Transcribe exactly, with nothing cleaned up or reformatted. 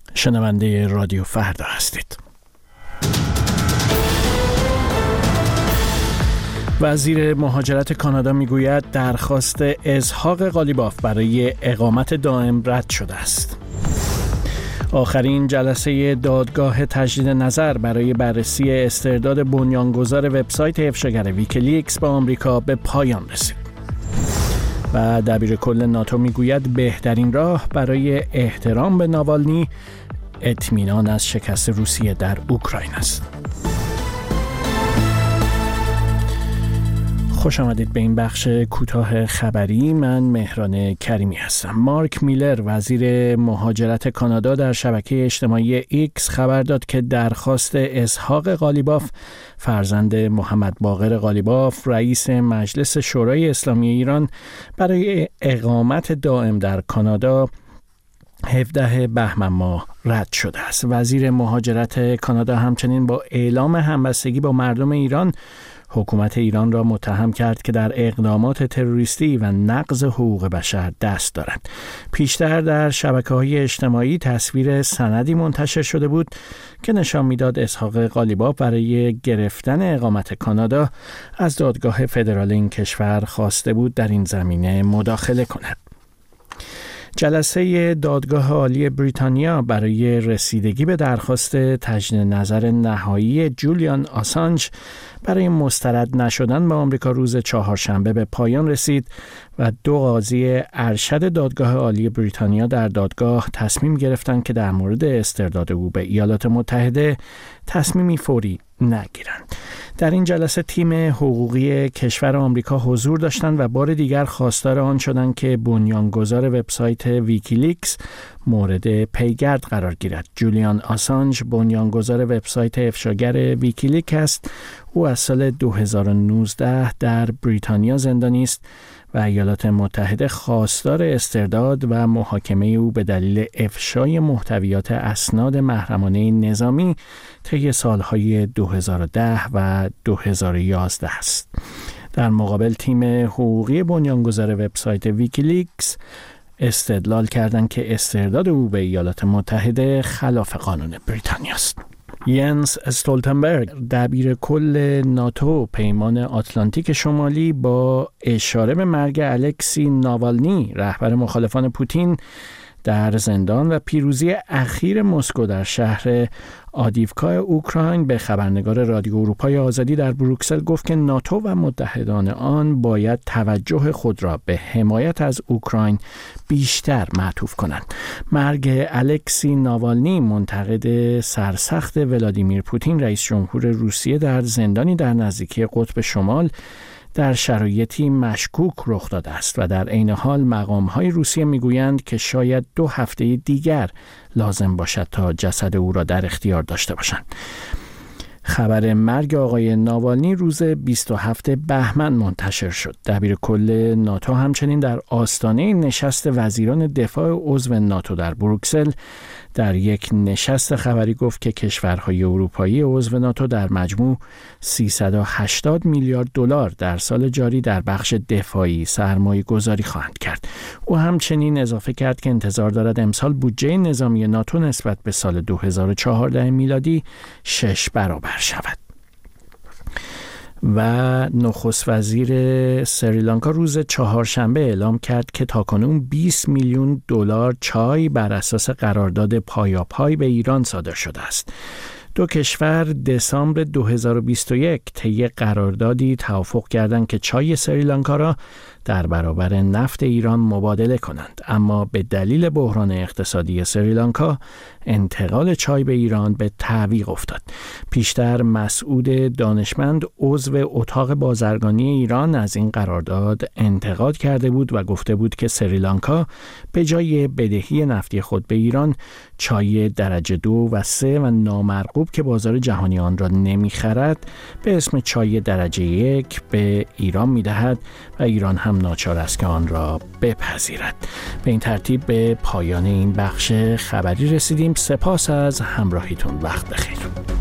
شنونده رادیو فردا هستید. وزیر مهاجرت کانادا میگوید درخواست اسحاق قالیباف برای اقامت دائم رد شده است. آخرین جلسه دادگاه تجدید نظر برای بررسی استرداد بنیانگذار وبسایت افشاگر ویکیلیکس به آمریکا به پایان رسید. و دبیرکل ناتو میگوید بهترین راه برای احترام به ناوالنی اطمینان از شکست روسیه در اوکراین است. خوش آمدید به این بخش کوتاه خبری. من مهران کریمی هستم. مارک میلر وزیر مهاجرت کانادا در شبکه اجتماعی ایکس خبر داد که درخواست اسحاق قالیباف فرزند محمد باقر قالیباف رئیس مجلس شورای اسلامی ایران برای اقامت دائم در کانادا هفدهم بهمن ماه رد شده است. وزیر مهاجرت کانادا همچنین با اعلام همبستگی با مردم ایران حکومت ایران را متهم کرد که در اقدامات تروریستی و نقض حقوق بشر دست دارد. پیشتر در شبکه‌های اجتماعی تصویر سندی منتشر شده بود که نشان می‌داد اسحاق قالیباف برای گرفتن اقامت کانادا از دادگاه فدرال این کشور خواسته بود در این زمینه مداخله کند. جلسه دادگاه عالی بریتانیا برای رسیدگی به درخواست تجدید نظر نهایی جولیان آسانج برای مسترد نشدن به آمریکا روز چهارشنبه به پایان رسید و دو قاضی ارشد دادگاه عالی بریتانیا در دادگاه تصمیم گرفتند که در مورد استرداد او به ایالات متحده تصمیمی فوری نگیرند. در این جلسه تیم حقوقی کشور آمریکا حضور داشتند و بار دیگر خواستار آن شدند که بنیانگذار وبسایت ویکیلیکس مورد پیگرد قرار گیرد. جولیان آسانج بنیانگذار وبسایت افشاگر ویکیلیکس است. او از سال دو هزار و نوزده در بریتانیا زندانی است و ایالات متحده خواستار استرداد و محاکمه او به دلیل افشای محتویات اسناد محرمانه نظامی طی سالهای دو هزار و ده و دو هزار و یازده است. در مقابل تیم حقوقی بنیانگذار وبسایت ویکیلیکس استدلال کردند که استرداد او به ایالات متحده خلاف قانون بریتانیا است. ینس استولتنبرگ دبیر کل ناتو پیمان آتلانتیک شمالی با اشاره به مرگ الکسی ناوالنی رهبر مخالفان پوتین در زندان و پیروزی اخیر مسکو در شهر آدیوکا اوکراین به خبرنگار رادیو اروپای آزادی در بروکسل گفت که ناتو و متحدان آن باید توجه خود را به حمایت از اوکراین بیشتر معطوف کنند. مرگ الکسی ناوالنی منتقد سرسخت ولادیمیر پوتین رئیس جمهور روسیه در زندانی در نزدیکی قطب شمال در شرایطی مشکوک رخ داده است و در عین حال مقام‌های روسیه می‌گویند که شاید دو هفته دیگر لازم باشد تا جسد او را در اختیار داشته باشند. خبر مرگ آقای ناوالنی روز بیست و هفتم بهمن منتشر شد. دبیر کل ناتو همچنین در آستانه نشست وزیران دفاع عضو ناتو در بروکسل در یک نشست خبری گفت که کشورهای اروپایی عضو ناتو در مجموع سیصد و هشتاد میلیارد دلار در سال جاری در بخش دفاعی سرمایه گذاری خواهند کرد. او همچنین اضافه کرد که انتظار دارد امسال بودجه نظامی ناتو نسبت به سال دو هزار و چهارده میلادی شش برابر شود. و نخست وزیر سریلانکا روز چهارشنبه اعلام کرد که تاکنون بیست میلیون دلار چای بر اساس قرارداد پایاپای به ایران صادر شده است. دو کشور دسامبر دو هزار و بیست و یک طی قراردادی توافق کردند که چای سریلانکا را در برابر نفت ایران مبادله کنند، اما به دلیل بحران اقتصادی سریلانکا انتقال چای به ایران به تعویق افتاد. پیشتر مسعود دانشمند عضو اتاق بازرگانی ایران از این قرارداد انتقاد کرده بود و گفته بود که سریلانکا به جای بدهی نفتی خود به ایران چای درجه دو و سه و نامرغوب که بازار جهانی آن را نمیخرد به اسم چای درجه یک به ایران میدهد و ایران هم ناچار است که آن را بپذیرد. به این ترتیب به پایان این بخش خبری رسیدیم. سپاس از همراهیتون. وقت بخیر.